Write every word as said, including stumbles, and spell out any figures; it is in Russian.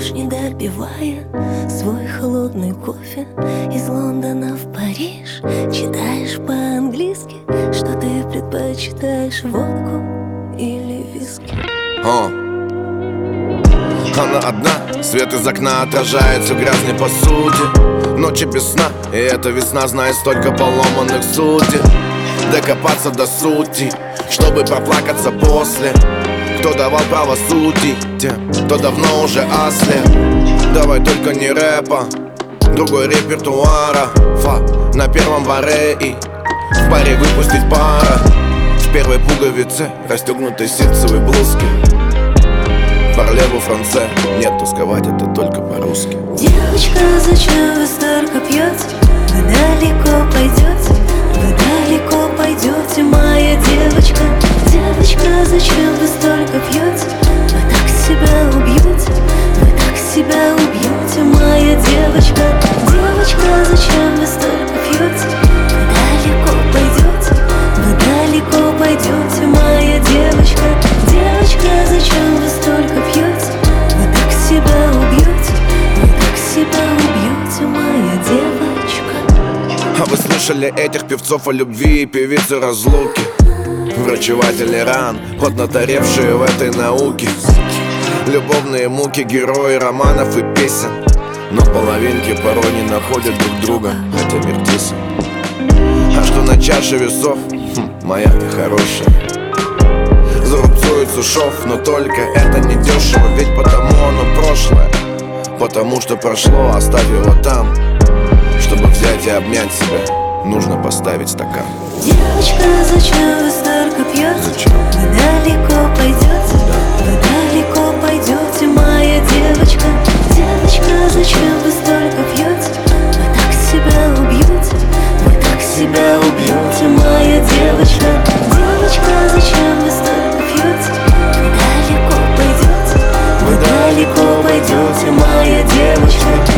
пьешь, не допивая свой холодный кофе из Лондона в Париж. Читаешь по-английски, что ты предпочитаешь, водку или виски. О. Она одна, свет из окна отражает всю грязь не посуде. Ночи без сна, и эта весна знает столько поломанных судей. Докопаться до сути, чтобы проплакаться после. Кто давал право судить тем, кто давно уже ослеп. Давай только не рэпа, другой репертуара. Фа, на первом баре и в паре выпустить пара. В первой пуговице расстегнутой ситцевой блузки. Парлеву франце, нет, тосковать это только по-русски. Девочка, зачем вы столько пьете? Вы далеко пойдете, вы далеко пойдете, моя девочка. Девочка, зачем вы столько пьете? Вы так себя убьете, вы так себя убьете, моя девочка. Девочка, зачем вы столько пьете? Вы далеко пойдете, вы далеко пойдете, моя девочка. Девочка, зачем вы столько пьете? Вы так себя убьете, вы так себя убьете, моя девочка. А вы слышали этих певцов о любви и певицы разлуки? Врачеватели ран, поднаторевшие в этой науке. Любовные муки, герои романов и песен. Но половинки порой не находят друг друга, хотя мир тесен. А что на чаше весов? Хм, моя ты хорошая. Зарубцует Сушов, но только это не дешево. Ведь потому оно прошлое, потому что прошло, оставь его там. Чтобы взять и обнять себя, нужно поставить стакан. Девочка, зачем вы столько пьете? Зачем? Вы далеко пойдете, да. Вы далеко пойдете, моя девочка. Девочка, зачем вы столько пьете? Вы так себя убьете, вы так себя убьете, моя девочка. Девочка, зачем вы столько пьете? Вы далеко пойдете, вы далеко пойдете, моя девочка.